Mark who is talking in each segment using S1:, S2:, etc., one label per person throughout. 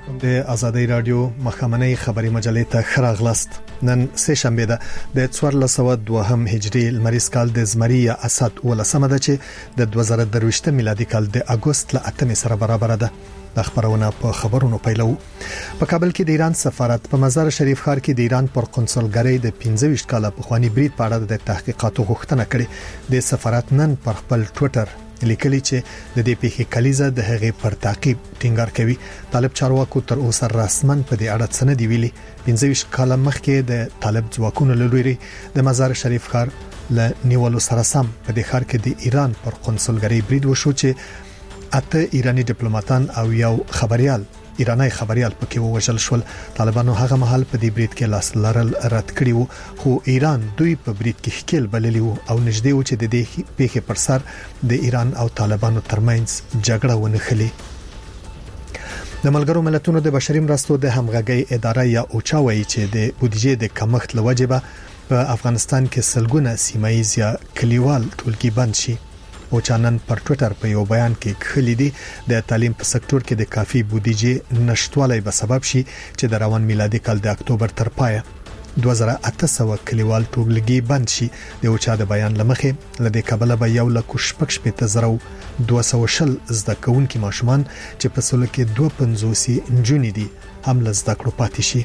S1: د ازادي رادیو مخامنۍ خبري مجلې ته خراغلست. نن سه شنبه ده د 1402 هجري لمریز کال د زمري اسد ولسمه ده چې د 2023 میلادي کال د اگست ل 8 سره برابر ده. د خبرونه په خبرونو پیلو. په کابل کې د ایران سفارت په مزار شریف ښار کې د ایران پر قونسلګرۍ د 25 کاله پخوانی برید په اړه د تحقیقاتو غوښتنه کړې. د سفارت نن پر خپل ټوئیټر لیکلي چې د دې پیښې کلیزه د هغې پر تعقیب ټینګار کوي. طالب چارواکو تر اوسه رسمن په دې اړه څه نه دی ویلي. 25 کاله مخکې د طالب ځواکونو له لوري د مزار شریف ښار ل نیولو سره سم په دې ښار کې د ایران پر قونسلګرۍ برید وشو چې اته ایرانی ډیپلوماټان او یو ایرانی خبريال پکې ووژل شول. طالبانو هغه مهال په دې برید کې لاس لرل رد کړی وو، خو ایران دوی په برید کې ښکیل بللی وو او نږدې و چې د دې پیښې پر سر د ایران او طالبانو ترمنځ جګړه ونښلي. د ملګرو ملتونو د بشري مرستو د همغږي اداره یا اوچا وایي چې د بودیجې د کمښت لوجه په افغانستان کې سلګونه سیمایي یا کلیوال ټولګي بند شي. او چانن پر ټوئیټر په یو بیان کې خلې دي د تعلیم په سکتور کې د کافي بودیجې نشټوالي به سبب شي چې د روان میلادي کال د اکتوبر تر پایه 2800 کلیوال ټولګي بند شي. د اوچا د بیان لمخې لدې کابل به یو لک شپږ 220 زده کوونکي ماشومان چې په سلو کې 250 انجونې دي هم لزده کړو پاتې شي.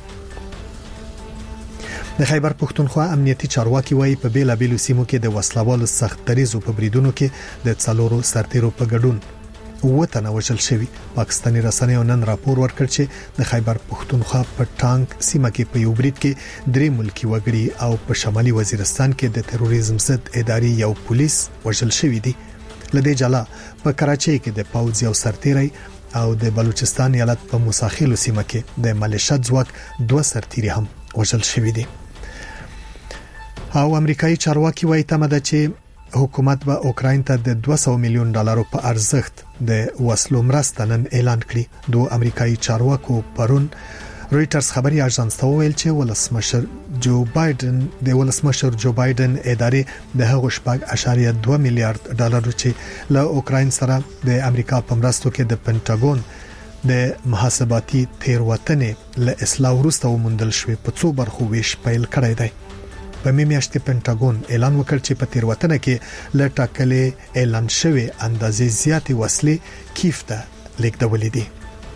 S1: د خیبر پښتونخوا امنیتي چارواکي وایي په بیلابیلو سیمو کې د وسلوالو سخت دریزو په بریدونو کې د څلورو سرتیرو په ګډون وطن وژل شوی. پاکستاني رسنیو نن راپور ورکړ چې د خیبر پښتونخوا په ټانک سیمه کې په یو برید کې 3 ملکی وګړي او په شمالي وزیرستان کې د تروریزم ضد اداري یو پولیس وژل شوی دي. لدې جلا په کراچۍ کې د پاوځ یو سرتیری او د بلوچستان ایالت په موساخیلو سیمه کې د ملیشیا ځواک 2 سرتیري هم وژل شوی دي. او امریکایي چارواکي وایي تمه ده چې حکومت به اوکراین ته د 200 میلیون ډالرو په ارزښت د وسلو مرسته نن اعلان کړي. دوه امریکایي چارواکو پرون رويټرز خبري اژانس ته ویل چې ولسمشر جو بایدن ادارې د هغو 8.2 میلیارډ ډالر چې له اوکراین سره د امریکا په مرستو کې د پینټاګون د محاسباتي تیروتنې له اصلاح وروسته ومندل شوې په څو برخو ویش پیل کړی دی. په میاشت کې پینټاګون اعلان وکړ چې په تیروتنه کې له ټاکلې اعلان شوی اندازې زیاتې وسلې کیف ته لیږدولې دي.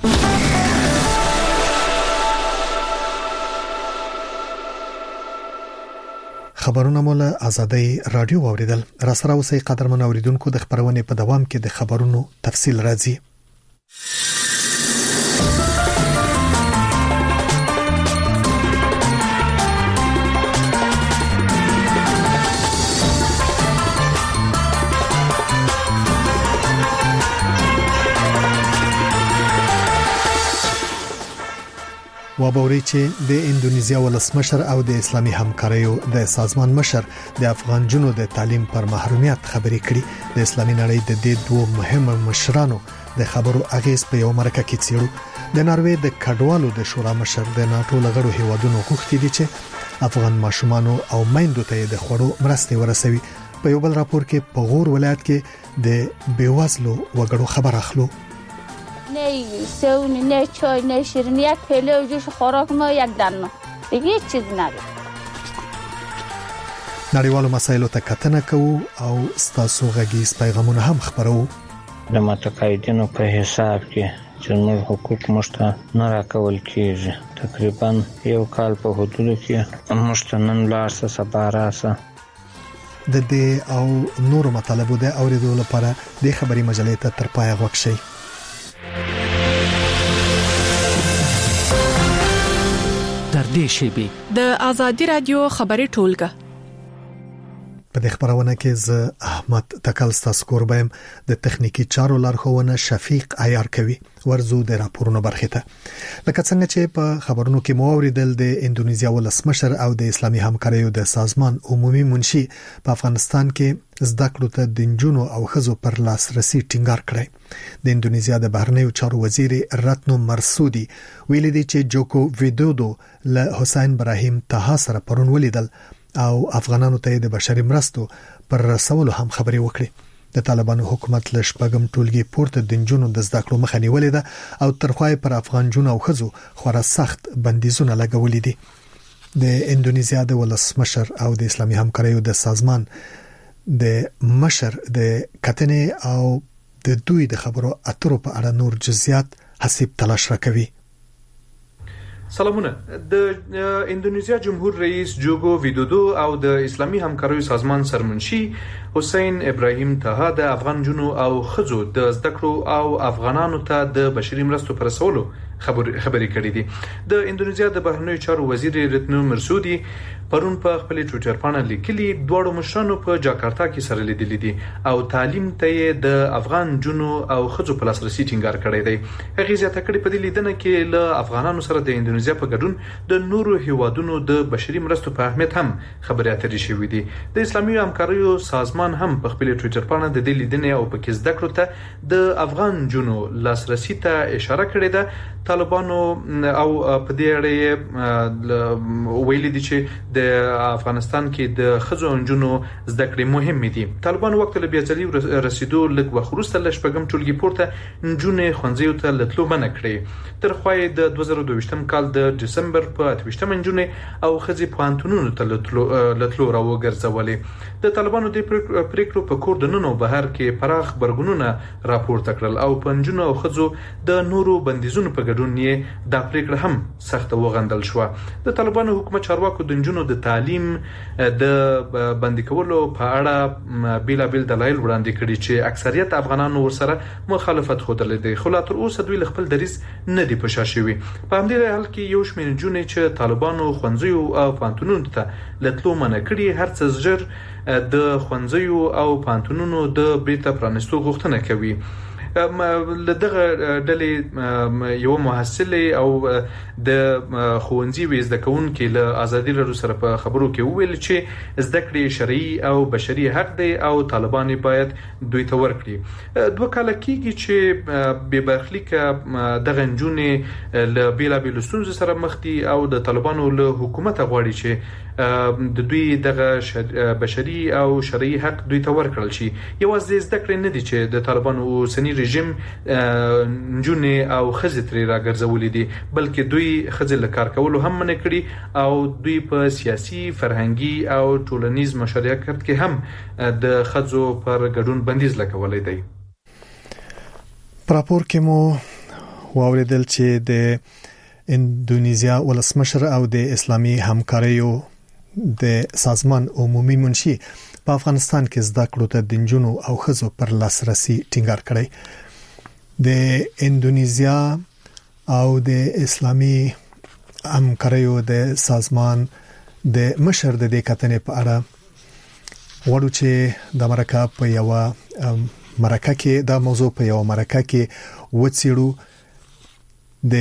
S1: خبرونه مولا ازادي رادیو اوریدل. را سره اوسئ قدرمن اوریدونکو، د خبرونې په دوام کې د خبرونو تفصیل راځي. وابوري چې د اندونیزیا ولسمشر او د اسلامي همکاریو د سازمان مشر د افغان جنو د تعلیم پر محرومیت خبرې کړي. د اسلامي نړۍ د دې دوه مهمو مشرانو د خبرو اغیز په یو مرکه کې څیړو. د ناروې د کډوالو د شورا مشر د ناتو لغړو هیوادونو غوښتي دي چې افغان ماشومان او میندو ته د خوړو مرستې ورسوي. په یو بل راپور کې په غور ولایت کې د بیوزلو وګړو خبر اخلو.
S2: نه سون نه چای نه شیرینی، یک پیله جوش خوراک ما یک دانه دیگه هیچ چیز نداره.
S1: نړیوالو مسایلو ته کتنه کوو او ستاسو غږیز پیغامونه هم خبرو.
S3: د متقاعدینو په حساب کې چې موږ حقوق مشته نه راکول کیږي. تقریبا یو کال په حدودو کې مشته نن لارسه سبا راسه.
S1: د دې او نور مطالبو د اوریدو لپاره د خبري مجلې ته تر پایه وښیئ.
S4: د ازادي رادیو خبري ټولګه
S1: په دې خبرونه کې ز احمد تکل ستاسو کوربم د تخنیکی چارو لارښوونه شفیق عیار کوي. ورزو د راپورونو برخه ته لکه څنګه چې په خبرونو کې مو اوریدل د اندونیزیا ولسمشر او د اسلامي همکاریو د سازمان عمومي منشي په افغانستان کې زده کړو ته د جنونو او خزو پر لاسرسي ټینګار کړی. د اندونیزیا د بهرنیو چارو وزیر راتنو مرسودي ویلي دی چې جوکو ویدودو له حسین ابراهیم طه سره پرون ولیدل او افغانانو ته د بشري مرستو پر رسولو هم خبري وکړي. د طالبانو حکومت له شپږم ټولګي پورته د نجونو د زده کړو مخه نیولې ده او ترخوای پر افغان جون او خزو خورا سخت بندیزونه لګولې دي. د اندونیزیا د ولسمشر او د اسلامي همکاریو د سازمان د مشر د کتنې او د دوی د خبرو اترو په اړه نور جزئیات حساب تلاش راکوي.
S5: سلامونه. د اندونیزیا جمهور رئیس جوګو ویدودو او د اسلامي همکاریو سازمان سرمنشي حسین ابراهیم طه د افغان جنو او خزو د زده کړو او افغانانو ته د بشري مرستو پر رسولو خبرې کړې دي. د اندونیزیا د بهرنیو چارو وزیر رتنو مرسودي پرون په خپل ټوئیټر باندې لیکلي دواړو مشرانو په جاکارتا کې سره لیدلې دي او تعلیم ته د افغان جنو او خزو په لاسرسي ټینګار کړی دی. هغه زیاته کړې په دې لیدنه کې له افغانانو سره د اندونیزیا په ګډون د نورو هیوادونو د بشري مرستو په اهمیت هم خبرې اترې شوې دي. د اسلامي همکاریو سازمان هم په خپل ټوئیټر باندې د دې لیدنې او په کې زده کړو ته د افغان جنو لاسرسي ته اشاره کړې ده. طالبانو او په دې اړه ویلي دي چې د افغانستان کې د خزو انجونو زده کړې مهمه دي. طالبانو وخت له بیاځلي رسیدو لږ وخت له شپږم ټولګي پورته انجونې خونځیو ته لټلو منع کړې. ترخوای د 2022 کال د دسمبر په 28 انجونې او خزي پوهنتونونو ته لټلو راوګرځولې. د طالبانو د پریکړو په کور د ننو بهر کې پراخ برګونونه راپورته کړل او پنځونو او خزو د نورو بندیزونو په ګډون یې دا پریکړه هم سخت وغندل شو. د طالبانو حکومت چارواکو د جنونو د تعلیم د بندي کولو په اړه بیلابل دلایل وړاندې کړي چې اکثریت افغانانو ورسره مخالفت خوده دي. خو لا تر اوسه دوی خپل دریز نه دی پښه شوی. په همدې حال کې یو شمېر جنې چې طالبانو خونځیو او پانتونونو ته لټلو منع کړي هر څه زر د خونځیو او پانتونونو د بیرته پرانستو غوښتنه کوي. لدغه ډلې یو محصل او د خوندزي وزده کوونکې له ازادي لرو سره په خبرو کې ویل چې زده کړې شرعي او بشري حق دی او طالبان باید دوی ته ورکړي. دوه کال کېږي چې به برخلیک دغه جنونې له بیلابل ستونزو سره مخ دي او د طالبانو له حکومت غواړي چې د دوی دغه بشري او شرعي حق دوی ته ورکړل شي. یوازې زده کړې نه دي چې د طالبانو سنی رژیم جنونې او خزې ترې راګرځولې دي بلکې دوی خزې له کار کولو هم منع کړي او دوی په سیاسي فرهنګي او ټولنیز مشارکت کې هم د خزو پر ګډون بندیز لګولې دی.
S1: پراپور کې مو واوریدل چې د اندونیزیا ولسمشر او د اسلامي همکاریو د سازمان عمومي منشي په افغانستان کې زده کړو ته د جنونو او خزو پر لاسرسي ټینګار کړی. د اندونیزیا او د اسلامي همکاریو د سازمان د مشر د کتنې په اړه وړو چې د امریکا په یو مرکه کې دا موضوع په یو مرکه کې وڅېړو. د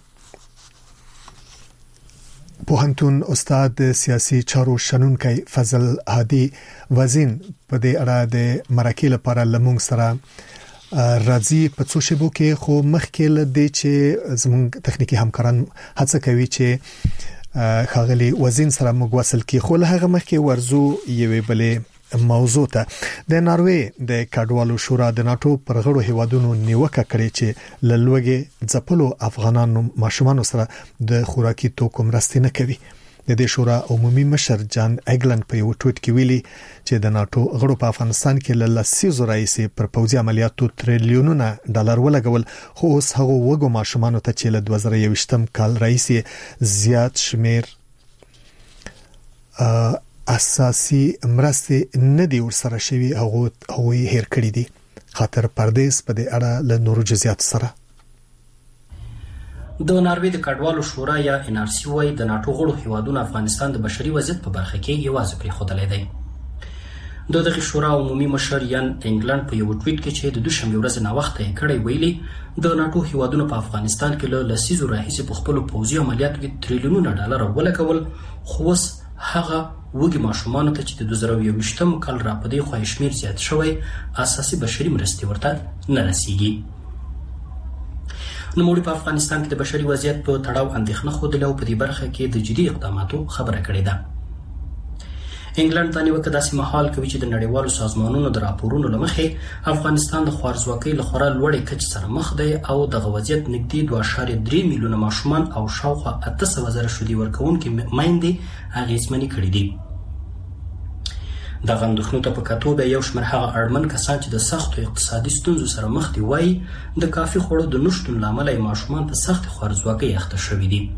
S1: پوهنتون استاد سیاسي چارو شنونکي فضل هادي وزین په دې اړه د مرکه لپاره لمونږ سره راځي په څو شیبو کې خو مخکې لدې چې زموږ تخنیکی همکاران هڅه کوي چې خاغلی وزین سره موږ وصل کی خو له هغه مخکې ورزو یوې بلې موضوع ته د ناروې د کډوالو شورا د ناتو پر غړو هیوادونو نیوکه کړې چې لږه ځپلو افغانانو ماشومان سره د خوراکي توکو مرستې نه کوي. د دې شورا عمومي مشر جان اګلند په یو ټویټ کې ویلي چې د ناتو غړو په افغانستان کې له لسیزو راځي پر پوځي عملیاتو تریلیونونه ډالر ولګول خو اوس هغه وګو ماشومان ته چې له 2021 کال راځي زیات شمیر اساسي مرستې نه دی ورسره شوی هغه هیر کړی دي. خاطر پردیس په دې اړه له نورو جزئیات سره
S6: د ناروې د کډوالو شورا یا NRC وای د ناتو غړو هیوادونو افغانستان د بشري وضعیت په برخه کې یوازې پرې خوده لیدي. دغه شورا عمومي مشر یان انګلند په یو ټویټ کې چې د دوشنبه ورځ نه وخت یې کړی ویلي د ناتو هیوادونو په افغانستان کې له لسیزو راهیسې په خپل پوځي عملیاتو کې تریلیونونه ډالر ولګول خو اوس هغه وګي ماشومان ته چې د 2021 کال را پدې خو شمیر زیات شوی اساسي بشري مرستې ورته نه رسیږي. نو موږ په افغانستان کې د بشري وضعیت په تړاو اندېښنه خوده او په دې برخه کې د جدي اقداماتو خبره کړې ده. انګلند د نیوکه داسې محال کوي چې د نړیوالو سازمانونو د راپورونو لمخې افغانستان د خوارځواکۍ له خورا لوړې کچې سره مخ دی او د وضعیت نږدې 2.3 میلیونه ماشومان او شاوخوا 800,000 شدي ورکوونکي میندې اغېزمنې کړي دي. د غندښنو ته په کتو به یو شمېر هغه اړمن کسان چې د سختو اقتصادي ستونزو سره مخ دي وایي د کافي خوړو د نشتون له امله ماشومان په سخت خوارځواکۍ اخته شوي دي.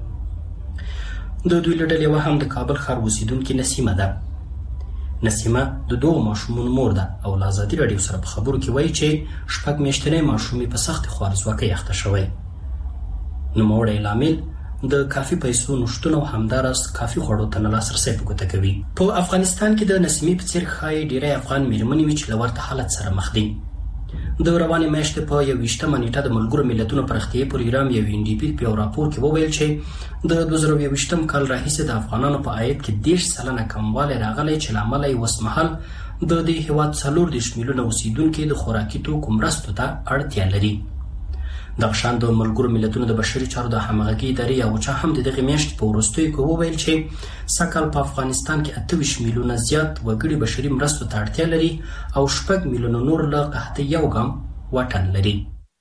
S6: د دوی له ډلې هم د کابل ښار اوسیدونکې نسیمه ده. نسیمه د 2 ماشومونو مور ده او له ازادي راډیو سره په خبرو کې وایي چې 6 میاشتنی ماشوم په سخت خوارځواکۍ اخته شوی. نوموړی لامل د کافي پیسو نشتون او همدارس کافي خوړو ته نه لاسرسی په ګوته کوي. په افغانستان کې د نسیمې په څیر ښایي ډیری افغان میرمنې وي چې له ورته حالت سره مخ دي. د روانې میاشتې په 21مه نیټه د ملګرو ملتونو پراختیایي پروګرام یو NDP په یو راپور کې وویل چې د 2021م کال راهیسې د افغانانو په عاید کې 10% کموالی راغلی چې له امله یې اوسمهال د دې هېواد 40 میلیونه اوسیدونکي د خوراکي توکو مرستو ته اړتیا لري. دغه شان د ملګرو ملتونو د بشري چارو د همغږۍ ادارې یو چا هم د دغې میاشتې په وروستیو کې وویل چې سږکال په افغانستان کې 28 میلیونه زیات وګړي بشري مرستو ته اړتیا لري او 6 میلیونه نور له قحطۍ یو ګام واټن لري.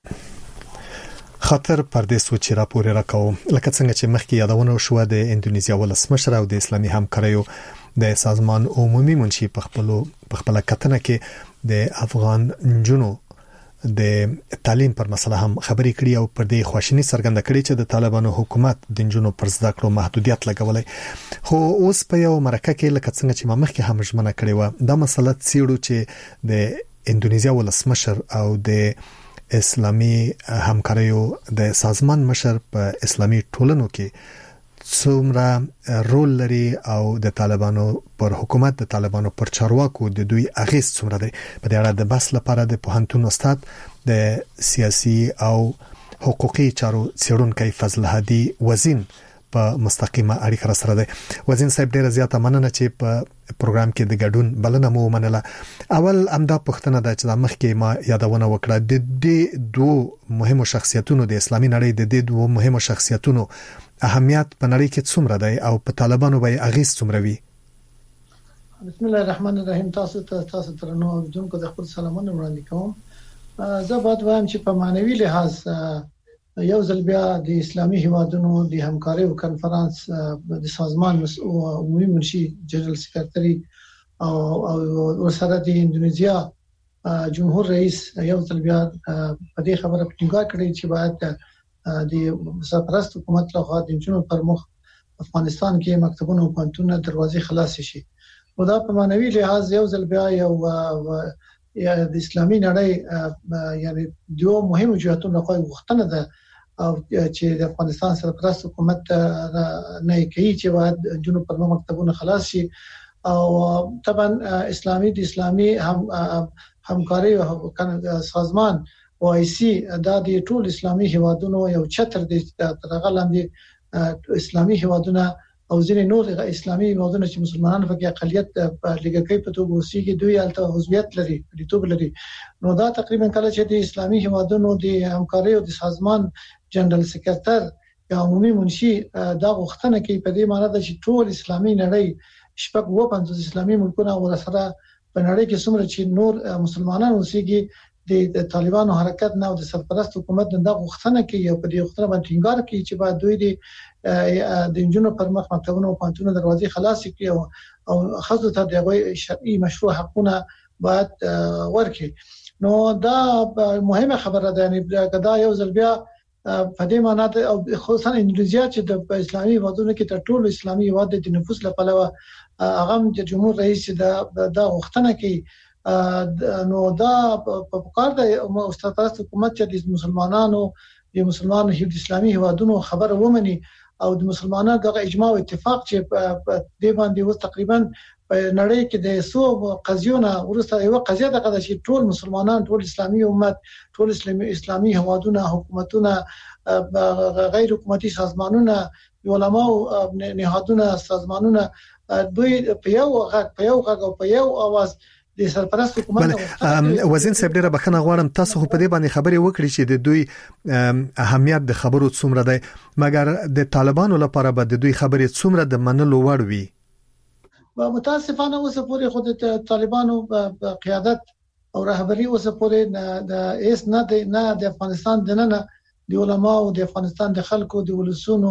S1: خاطر پردیس و چې راپور راکاو لکه څنګه چې مخکې یادونه شوه د اندونیزیا ولسمشر او د اسلامي همکاریو د سازمان عمومي منشي په خپل کتنه کې د افغان جنو د تعلیم پر مسله هم خبرې کړې او پر دې خواشینی څرګنده کړې چې د طالبانو حکومت د جنونو پر زده کړو محدودیت لګولای. خو اوس په یو مرکه کې لکه څنګه چې مخکې هم ژمنه کړې و دا مسله څیړو چې د اندونیزیا ولسمشر او د اسلامي همکاریو د سازمان مشر په اسلامي ټولنو کې څومره رول لري او د طالبانو پر حکومت د طالبانو پر چارواکو د دوی اغیز څومره دی. په دې اړه د بحث لپاره د پوهنتون استاد د سیاسي او حقوقي چارو څېړونکی فضل هادي وزین په مستقیمه اړیکه سره دی. وزین صاحب ډیره زیاته مننه چې په پروګرام کې د ګډون بلنه مو منله. اول امدا پښتنه د چې مخکې ما یادونه وکړه د دې 2 مهمو شخصیتونو د اسلامي نړۍ د دې 2 مهمو شخصیتونو اهمیت په نړۍ کې څومره دی او په طالبانو به اغیز څومره وي؟
S7: بسم الله الرحمن الرحیم. تاسو ترنو اوریدونکو د خپل سلامونه وړاندې کوم. زه باید وایم چې په معنوي لحاظ یو ځل بیا د اسلامي هیوادونو د همکاریو کنفرانس د سازمان عمومي منشي جنرال سکرټري او سره د اندونیزیا جمهور رئیس یو ځل بیا په دې خبره ټینګار کړی چې باید د سرپرست حکومت لخوا د جنونو پر مخ افغانستان کې مکتبونه او پوهنتونونه دروازې خلاص شي. او دا په معنوي لحاظ یو ځل بیا یو د اسلامي نړۍ یعنی 2 مهمو جهاتونو لخوا غوښتنه ده او چې د افغانستان سرپرست حکومت نه کوي چې باید جنونو پر مخ مکتبونه خلاص شي. او طبعا د اسلامي همکاري سازمان OIC دا د ټول اسلامي هیوادونو یو چتر د ترغه لاندې اسلامي هیوادونه او ځینې نور اسلامي هیوادونه چې مسلمانانو پکې اقلیت په لګکې په توګه اوسېږي دوی الته عضویت لري لیتوب لري. نو دا تقریبا کله چې د اسلامي هیوادونو د همکاري او د سازمان جنرال سکرټر یا عمومي منشي دا غوښتنه کوي په دې معنی ده چې ټول اسلامي نړۍ شپږ 50 اسلامي ملکونه ورسره په نړۍ کې څومره چې نور مسلمانان اوسېږي د طالبانو حرکت نه او د سرپرست حکومت د غوښتنه کوي او په دې غوښتنه باندې ټینګار کوي چې باید دوی د جنونو پر مخ مکتبونه او پوهنتونونه دروازې خلاص کړي او خاصه ته د شرعي مشروع حقونه باید ورکړي. نو دا مهمه خبره ده. یعنی دا یو ځل بیا په دې معنی ده او خصوصا اندونیزیا چې د اسلامي هیوادونو کې تر ټولو اسلامي هیواد د نفوس لپاره هغه د جمهور رئیس دا غوښتنه کوي. نو دا په کار د استاد حکومت چې د مسلمانانو د اسلامي هیوادونو خبره ومني او د مسلمانانو د اجماع او اتفاق چې په دې باندې و تقریبا په نړۍ کې د سو قضیونه ورسته یو قضیه د قضا چې ټول مسلمانان ټول اسلامي امت ټول اسلامي هیوادونه حکومتونه غیر حکومتي سازمانونه علماء نهادونه سازمانونه دوی په یو غږ او په یو आवाज د سرپرست حکومت
S1: وزین صاحب ډیره بخښنه غواړم تاسو خو په دې باندې خبرې وکړې چې د دوی اهمیت د خبرو څومره دی مګر د طالبانو لپاره به د دوی خبرې څومره د منلو وړ وي؟
S7: متاسفانه اوس پورې خود طالبانو قیادت او رهبری اوس پورې د ایس نه د افغانستان دننه د علماء او د افغانستان د خلکو د ولسونو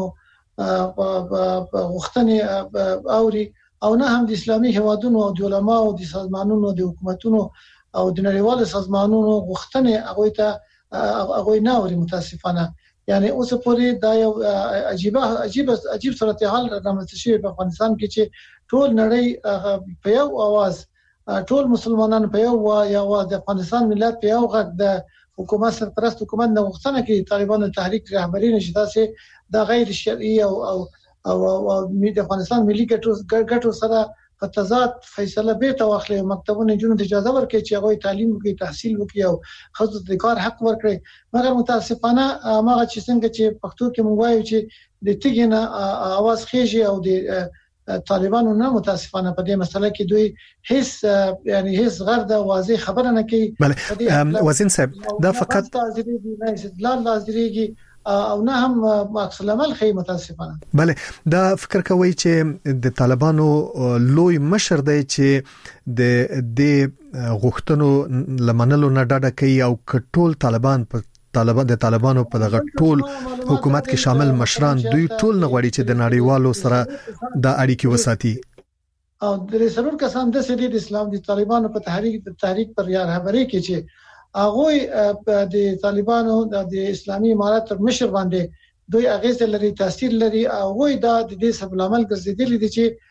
S7: غوښتنې اوري او نه هم د اسلامي هیوادونو او د علماء او د سازمانونو د حکومتونو او د نړیوالو سازمانونو غوښتنې هغه نه اوري متاسفانه. یعنی اوس پورې دا یو عجیب صورتحال رامنځته شوی په افغانستان کې چې ټول نړۍ په یو आवाज ټول مسلمانان په یو आवाज د افغانستان ملت په یو غږ د حکومت سرپرست حکومت نه غوښتنه کوي طالبانو تحریک رهبری نشي دا غیر شرعي او د افغانستان ملي ګټو سره په تضاد فیصله به توخلي مکتبونه جنونو اجازه ورکړي چې هغه تعلیم وکړي تحصیل وکړي او خصوص د کار حق ورکړي. مګر متاسفانه هغه چې څنګه چې پښتو کې مونږ وایو چې د تګینه आवाज خېږي او د طالبانو نه متاسفانه په دې مسله کې دوی هیڅ غرض واضح خبره نه کوي.
S1: بله وزین صاحب دا فقط
S7: لازریږي او نه هم عکس العمل خې متاسفانه.
S1: بله دا فکر کوي چې د طالبانو لوی مشر دی چې د غوښتنو لمنلو نه ډډه کوي او کټول د طالبانو په دغه ټول حکومت کې شامل مشران دوی ټول نه غواړي چې د نړیوالو سره د اړیکې وساتي
S7: او د ضرور کسان د سړي د اسلام د طالبانو په تحریک پر رهبری کې چې هغه د طالبانو د اسلامي امارات تر مشر باندې دوی اغیز لري تاثیر لري او وای دا د دې سبب عمل ګرځیدلی دي چې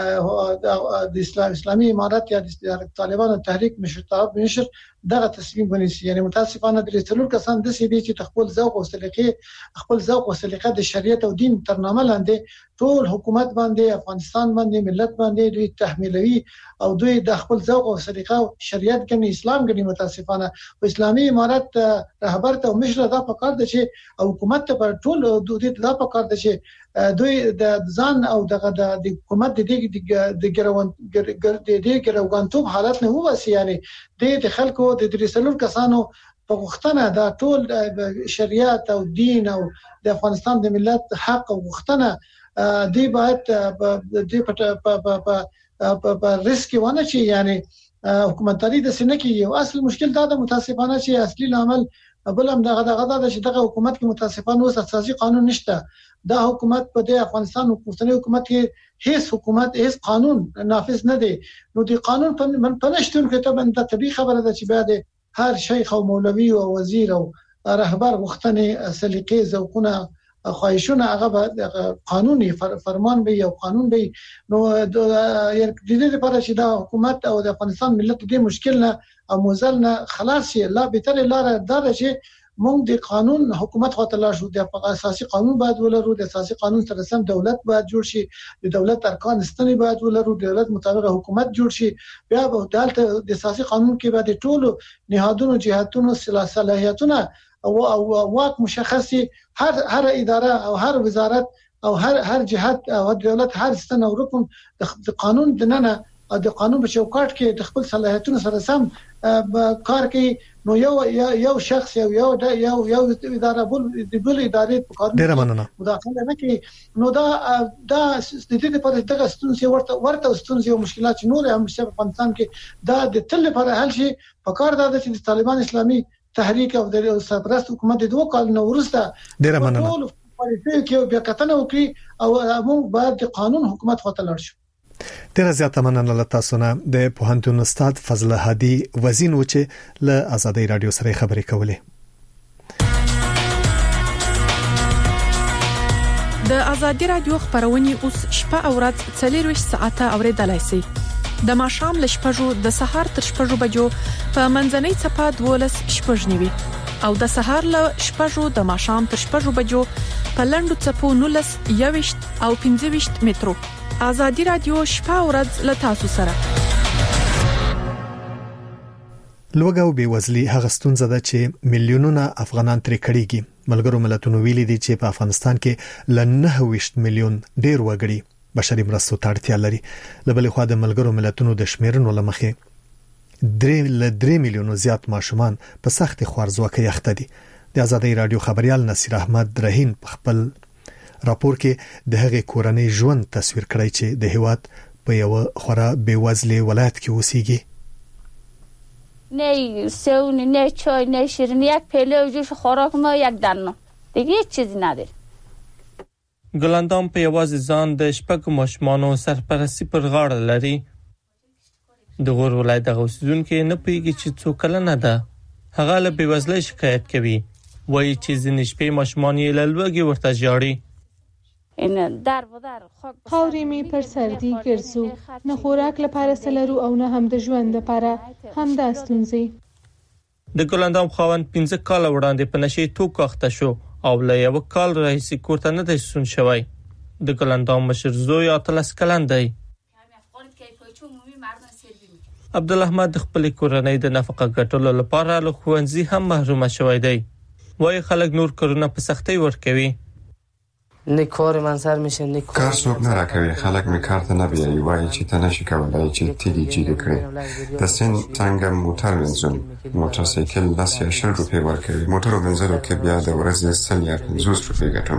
S7: د اسلامي امارات یا د طالبانو تحریک مشر دغه تصمیم ونیسي. یعنی متاسفانه د څلور کسان د سې دي چې خپل ذوق او سلیقه د شریعت او دین تر نامه لاندې ټول حکومت باندې افغانستان باندې ملت باندې دوی تحمیلوي او دوی د خپل ذوق او سلیقه او شریعت کې اسلام کې متاسفانه او اسلامي امارات رهبر ته مشر دا پکار دي چې حکومت ته پر ټول دوی دا پکار دي چې دوی د ځان او د حکومت د ګروګانتوب حالت نه ووسی. یعنی د خلکو د درسلور کسانو په غوښتنه دا ټول شریعت او دین او د افغانستان د ملت حق او غوښتنه دی باید په ریسک ونه شي. یعنی حکومتداري د سینه کې یو اصل مشکل دا د متاسفانه چې اصلي عمل بل هم دغه چې دغه حکومت کې متاسفانه اوس اساسي قانون نشته. دا حکومت په د افغانستان حکومت کې هیڅ قانون نافذ نه دی. نو د قانون په نشتون کې ته طبيعي خبره ده چې بعد هر شیخ او مولوي او وزیر او رهبر غوښتنې سلیقې ذوقونه خواهشونه هغه قانوني فرمان به او قانون به. نو د دې لپاره چې دا حکومت او د افغانستان ملت دې مشکل نه او موزل نه خلاص یې لا به تر لار دا چې موږ د قانون حکومت خاطر لا شو د اساسي قانون باید ولرو د اساسي قانون سره سم دولت باید جوړ شي د دولت ارکان ستنې باید ولرو د دولت مطابق حکومت جوړ شي بیا به دلته د اساسي قانون کې باید ټول نهادونو جهاتونو صلاحیتونه او واک مشخصي هر اداره او هر وزارت او هر جهات او دولت هر ستنه او رکن د قانون دننه او د قانون په چوکاټ کې د خپل صلاحیتونو سره سم کار کوي. نو یو شخص یو اداره بل ادارې په کار مداخله نه کوي. نو دا د دې لپاره دغه ستونزې ورته ستونزې او مشکلات نور هم په افغانستان کې دا د تل لپاره حل شي. په کار دا چې د طالبان اسلامي تحریک او د سرپرست حکومت د 2 کال نو ورسته
S1: ډیره مننه
S7: کې بیا کتنه وکړي او موږ باید د قانون حکومت خاطر لړ شو.
S1: ډیره زیاته مننه له تاسو نه د پوهنتون استاد فضل هادي وزین و چې له آزادۍ رادیو سره خبرې کولې.
S4: د آزادۍ رادیو خبرونه اوس شپه او ورځ 24 ساعته اوریدلای شئ. د ماښام ل شپږو د سهار تر شپږو بجو په منځنۍ چپه 12 شپږ نیوي او د سهار ل شپږو د ماښام تر شپږو بجو په لندو چپو 19 21 او 25 مترو. آزادۍ رادیو شپه او ورځ له تاسو سره.
S1: لوګه او بیوزلي هغه ستونزه ده چې میلیونونه افغانان ترې کړيږي. ملګرو ملتونو ویلي دي چې په افغانستان کې ل 9 میلیون ډیر وګړي بشري مرستو ته اړتیا لري. لبل خو د ملګرو ملتونو د شمیرنو لمخې 3 میلیونو زیات ماشومان په سخت خوارځواکۍ اخته دي. د آزادۍ رادیو خبريال نصیر احمد رهین په خپل راپور کې د هغې کورنۍ ژوند تصویر کړی چې د هیواد په یو خورا بیوزله ولایت کې اوسېږي.
S2: نه سون نه چای نه شیرین، یک پیله جوش خوراک ما یک دانه دیگه هیچ چیزی نداره.
S8: ګلندام په یوازې ځان د شپږ ماشومانو سرپرستی پر غاړه لري. د غور ولایت د اوسیدونکو نه پیږي چې څو کلنه ده. هغه له بیوزلۍ شکایت کوي. وایي چې ځینې شپې ماشومان یې له لوږې ورته ژاړي.
S4: خاورې مې پر سر دي ګرځو، نه خوراک لپاره څه لرو او نه هم د ژوند لپاره همدا ستونزې.
S8: د ګلندام خاوند 15 کاله وړاندې په نشې توکو اخته شو او له یو کال راهیسې کور ته نه دی ستون شوی. د ګلندام مشر زوی 13 کلن دی. عبدالاحمد د خپلې کورنۍ د نفقه ګټلو لپاره له ښوونځي هم محروم شوی دی. وایي خلک نور کارونه په سختۍ ورکوي.
S9: نه کار من سر میشه، نه
S10: کار څوک نه راکوي. خلک می کار ته نه بیایي، وایي چې ته نشي کولای چې تیری جیګ کړې. د سن څنګه موټر وینځم، موټر سایکل 10 یا 20 روپۍ ورکوي. موټر وینځلو کې بیا د ورځې 100 یا 50 روپۍ ګټم.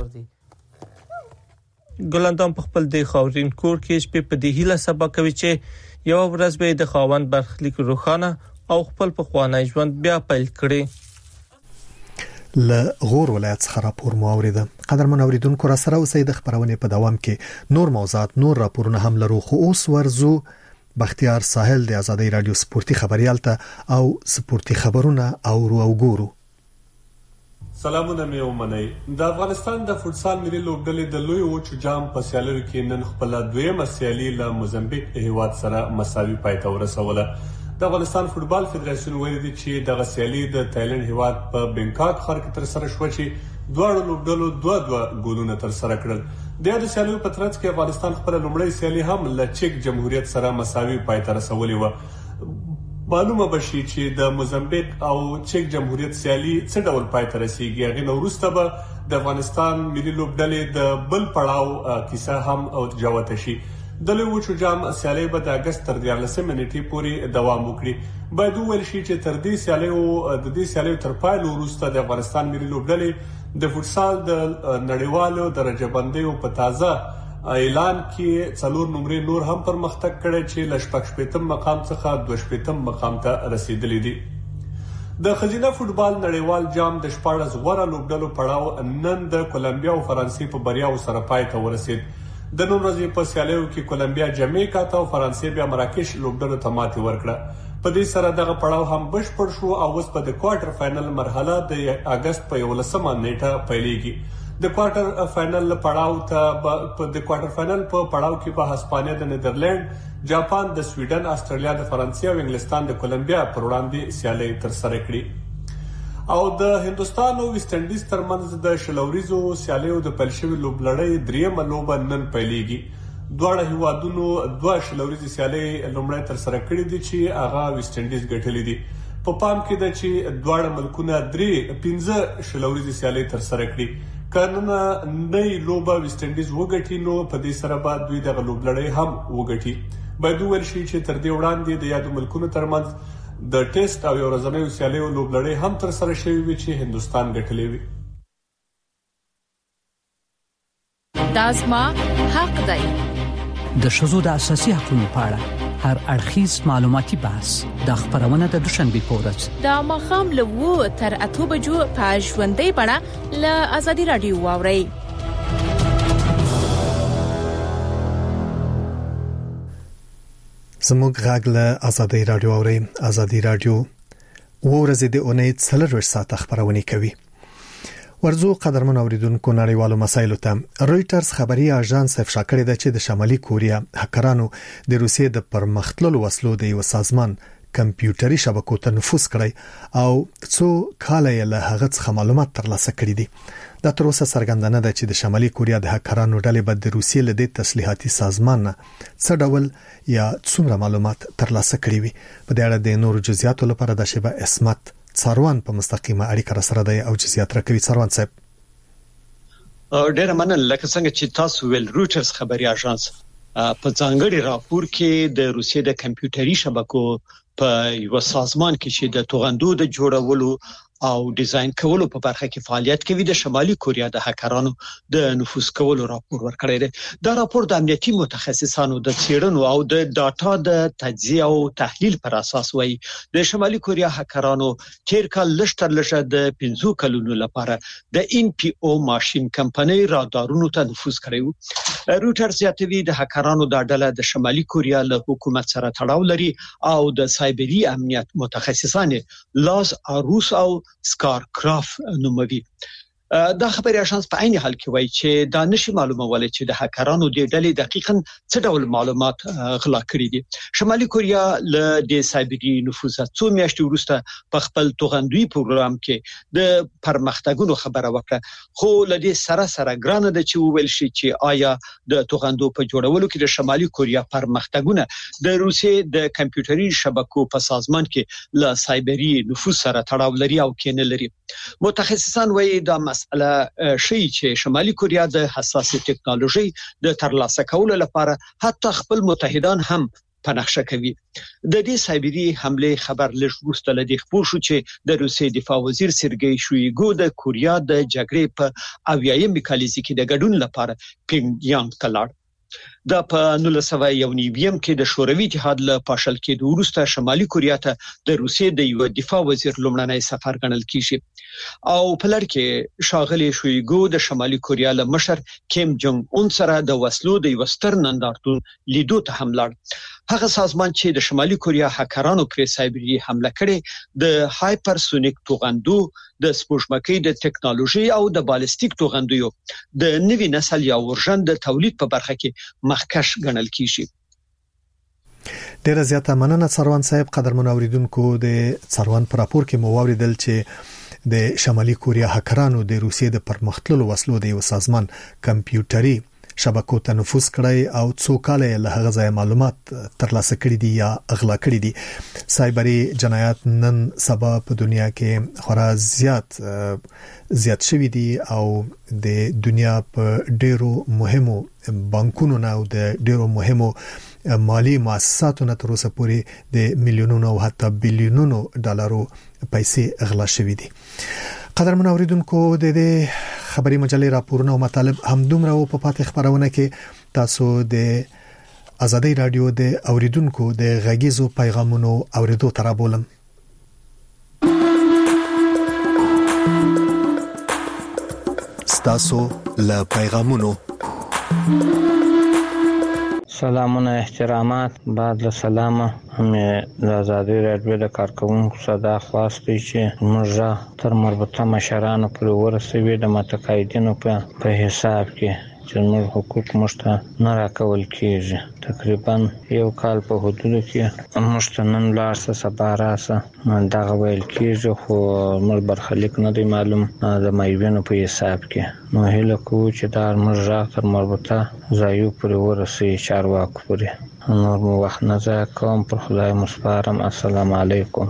S8: ګلندام په خپل د خاورین کور کې شپې په دې هیله سبا کوي چې یو ورځ به د خاوند برخلیک روښانه او خپل پخوانی ژوند بیا پیل کړي.
S1: له غور ولایت څخه راپور مو اوریده. قدرمن اوریدونکو را سره اوسئ. د خبرونه په دوام کې نور موضوعات نور راپورونه هم لرو، خو اوس ورزو بختیار ساحل د آزادۍ رادیو سپورتي خبريال ته او سپورتي خبرونه اورو او ګورو.
S11: سلامونه مې ومنئ. د افغانستان د فوتسال ملي لوبډلې د لوی وچو جام په سیالیو کې نن خپل دویمه سیالي له موزمبیک هیواد سره مساوي پای ته ورسوله. د افغانستان فوتبال فدراسیون ویلي دی چې دغه سیالي د تایلند هیواد په بینکاک ښار کې تر سره شو چې دواړو لوبډلو 2-2 ګولونه تر سره کړل. د سیالیو په ترڅ کې افغانستان خپل لومړی سیالي هم له چک جمهوریت سره مساوي پای ته رسولې و. معلومه بشي چې د موزمبیک او چک جمهوریت سیالي څه ډول پای ته رسیږي. هغه نو وروسته به د افغانستان ملي لوبډلې د بل پړاو کیسه هم جوړه شي. د لوی وچو جام سیالي به د اگست تر 14 نیټې پورې دوام وکړي. باید وویل شي چې تر دې سیالیو تر پای وروسته د افغانستان ملي لوبډلې د فوتسال د نړیوالو درجه بندۍ په تازه اعلان کې 4 نمرې نور هم پرمختګ کړی چې له 15 مقام څخه 22 مقام ته رسیدلی دي. د خزینه فوتبال نړیوال جام د 14 غوره لوبډلو پړاو نن د کولمبیا او فرانسې په بریاو سره پای ته ورسید. د نن ورځې په سیالیو کې کولمبیا جامیکا ته او فرانسې بیا مراکش لوبډلو ته ماتې ورکړه. په دې سره دغه پړاو هم بشپړ شو او اوس په د کوارټر فائنل مرحله د اگست په 11 نیټه پیلېږي. د کوارټر فائنل په پړاو کې به هسپانیا د نیدرلند، جاپان د سویډن، استرالیا د فرانسې او انګلستان د کولمبیا پر وړاندې سیالي تر سره کړي. او د هندستان او ویسټ انډیز ترمنځ د شلوریزو سیالیو د پلشوي لوبلړۍ دریمه لوبه نن پیلېږي. دواړه هیوادونو 2 شلوریزي سیالي لومړی تر سره کړې دي چې هغه ویسټ انډیز ګټلې دي. په پام کې ده چې دواړه ملکونه 15 شلوریزي سیالي تر سره کړي. کله نه لوبه ویسټ انډیز وګټي نو په دې سره به دوی د لوبلړۍ هم وګټي. باید وویل شي چې تر دې وړاندې د یادو ملکونو ترمنځ د ټیسټ او یو ورځنیو سیالیو لوبلړۍ هم تر سره شوې وي چې هندستان ګټلې وي.
S4: دا زما حق دی.
S12: د ښځو د اساسي حقوقو په اړه هر اړخیز معلوماتي بحث د خبرونه د دوشنبه په ورځ
S4: د ماښام له 2 تر 8 بجو په ژوندۍ بڼه له آزادي رادیو واورئ.
S1: زموږ غږ له آزادۍ رادیو اوري. آزادۍ رادیو ورځې د اونۍ 24 ساعت خبرونه کوي. ورزو قدرمن اوریدونکو نړیوالو مسایلو ته رويټرز خبري اژانس افشا کړی دی چې د شمالي کوریا هکرانو د روسیې د پرمختللو وسلو د یو سازمان کمپیوټري شبکو ته نفوذ کړی او څو کال یې له هغه څخه معلومات ترلاسه کړي دي. دا تر اوسه څرګندونه ده چې د شمالي کوریا د هکرانو ډلې بد د روسیې له دې تسلیحاتي سازمان نه څه ډول یا څومره معلومات ترلاسه کړي وي. په دې اړه د نورو جزئیاتو لپاره د شبه اسمت څاروان په مستقیمه اړیکه سره دی او جزئیات راکوي. څاروان صاحب
S13: ډېر مننه. لکه څنګه چې تاسو ویل رويټرز خبري اژانس په ځانګړي راپور کې د روسیې د کمپیوټري شبکو په یو سازمان کې چې د توغندو د جوړولو او ډیزاین کولو په برخه کې فعالیت کوي. د شمالي کوریا د هکرانو د نفوذ کولو راپور ورکړی دی. دا راپور د امنیتي متخصصانو د څېړنو او د ډاټا د تجزیه او تحلیل پر اساس وایي د شمالي کوریا هکرانو تیر کال لږ د 15 کلونو لپاره د ان پی او ماشين کمپنۍ رادارونو ته نفوذ کړی. روټرز یاتوی د هکرانو د ډله د شمالي کوریا له حکومت سره تړاو لري او د سایبری امنیت متخصصان لاز اروس او سکار کراف نوموي. دا خبري اژانس په عین حال کې وایي چې دا نشي معلوموله چې د هکرانو د ډلې دقیقاً څه ډول معلومات غلا کړی دي. شمالي کوریا له د سایبری نفوذ څو میاشتې وروسته په خپل توغندوی پروګرام کې د پرمختګونو خبره وکړه، خو له دې سره ګرانه ده چې وویل شي چې آیا د توغندو په جوړولو کې د شمالي کوریا پرمختګونه د روسیې د کمپیوټري شبکو په سازمان کې له سایبری نفوذ سره تړاو لري او کې نه لري. متخصصان وایي دا مسأله شي چې شمالي کوریا د حساسه ټکنالوژي د ترلاسه کولو لپاره حتی خپل متحدان هم په نقشه کوي. د دې سایبری حمله خبر لږ وروسته لدی خبر شو چې د روسیې دفاع وزیر سرګی شویګو د کوریا د جګړې په اویایم کالیزي کې د ګډون لپاره پینګ یانګ ته لاړ. دا په 1991 کې د شوروي اتحاد له پاشل کېدو وروسته شمالي کوریا ته د روسیې د یو دفاع وزیر لومړنی سفر ګڼل کیږي او په لړ کې شاغلي شویګو د شمالي کوریا له مشر کیم جونګ اون سره د وسلو د وستر نندارتون لیدو ته هم لاړ. هغه سازمان چې د شمالي کوریا هکرانو پر سایبری حمله کړې د هایپرسونیک توغندو د سپوږمکۍ د ټکنالوژي او د بالستیک توغندیو د نوي نسل یا ورژن د تولید په برخه کې مخکش ګڼل کیږي.
S1: ډیره زیاته مننه څروان صاحب. قدرمن اوریدونکو د څروان پر راپور کې مو واوریدل چې د شمالي کوریا هکرانو د روسیې د پرمختللو وسلو د یو سازمان کمپیوټري شبکو ته نفوذ کړی او څو کاله له هغه ځای معلومات ترلاسه کړي دي یا اغلا کړي دي. سایبری جنایات نن سبا په دنیا کې خورا زیات شوي دي او د دنیا په ډیرو مهمو بانکونو نه او د ډیرو مهمو مالی مؤسساتو نه تر اوسه پورې د میلیونونو او حتی بلیونونو ډالرو پیسې اغلا شوي دي. قدرمن اوریدونکو د دې خبري مجلې راپورونه او مطالب هم دومره په پاتې خبرونه کې تاسو د ازادي رادیو د اوریدونکو د غږیزو پیغامونو اوریدو ترابولم. تاسو له پیغامونو
S3: سلامونه احترامات. بعد له سلامه همې د ازادي رادیو د کارکونکو صدا خواستي چې موږ تر مربوطه مشرانو پورې ورسوي د متقاعدینو په حساب کې چې موږ حقوق موږ ته نه راکول کیږي. تقریبا یو کال په حدودو کې موږ ته نن لاړ سبا راسه دغه ویل کیږي، خو موږ برخلیک نه دی معلوم د مایوینو په حساب کې. نو هیله کوو چې دا موږ را تر مربوطه ځایو پورې ورسوي چارواکو پورې. نور مو وخت نه ضایع کوم، پر خدای مسپارم. السلام علیکم.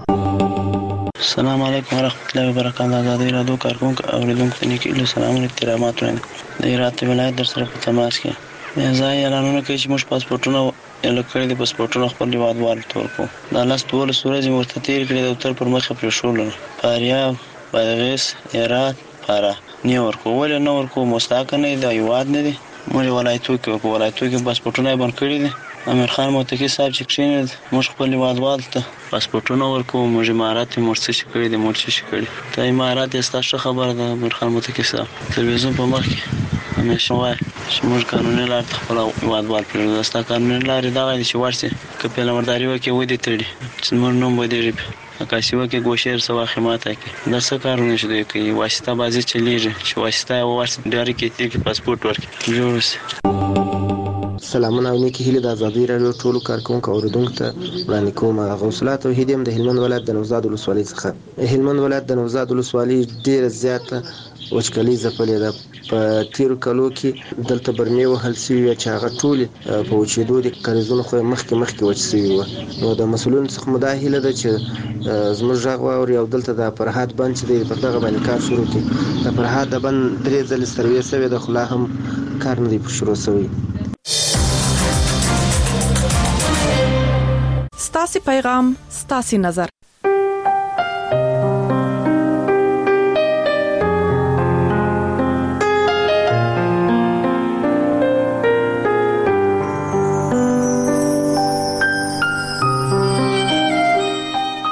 S14: السلام علیکم ورحمۃ اللہ وبرکاتہ. ازادي رادیو کارکونکو اوریدونکو ته نیکه سلام او احترامات وړاندې د هرات ولایت در سره په تماس کې ځای اعلانونه کوي چې موږ پاسپورتونه لکړې د پاسپورتونو خپل هیوادوالو ته ورکو. دا لاس 12 ورځې ورته تیر کړې د تر پر مخه پر شول فاریاب بادغیس هرات پارا نه ورکو ول نه ورکو مستحق نه دی هیواد نه دی. موږ ولایتو کې پاسپورتونه باندې کړی دي. امیر خان متکی صاحب چې کښینه موږ خپل هیوادوال ته پاسپورتونه ورکو. موږ امارات مرسي کړی دي مرسي کړی ته امارات استاسو خبر ده. امیر خان متکی صاحب تلویزیون په مخ کې همیشه وایي چې موږ قانوني لار ته خپل هیوادوال پرېږدو. ستا قانوني لارې دغه دي چې ورسې که پیلمبرداري وکړي ودې تړي چې زموږ نوم ودېږي عکاسي وکړي ګوشیر څه واخې ماته کړي. دا څه کارونه چې دوی کوي واسطه بازي چلیږي چې واسطه یې ورسې ډارې کې پاسپورت ورکړي جوړ وسي.
S15: سلامونه او نیکی هیله د ازادي رادیو ټولو کارکونکو اوریدونکو ته وړاندې کوم. غوثالله توحید د هلمند ولایت د نوزاد ولسوالۍ څخه. هلمند ولایت د نوزاد ولسوالۍ ډیره زیاته وچکالي ځپلې ده. په تیرو کلو کې دلته برمې وهل شوي چې هغه ټولې په وچېدو د کاریزونو خو مخکې وچ شوي وو. نو د مسؤلینو څخه مو دا هیله ده چې زموږ غږ واوري او دلته د فرهاد بند چې دی په دغه باندې کار شروع کړي. د فرهاد د بند 3 ځلې سروې شوې ده خو لا هم کار نه دی شروع شوی.
S4: ستاسو پیغام ستاسو نظر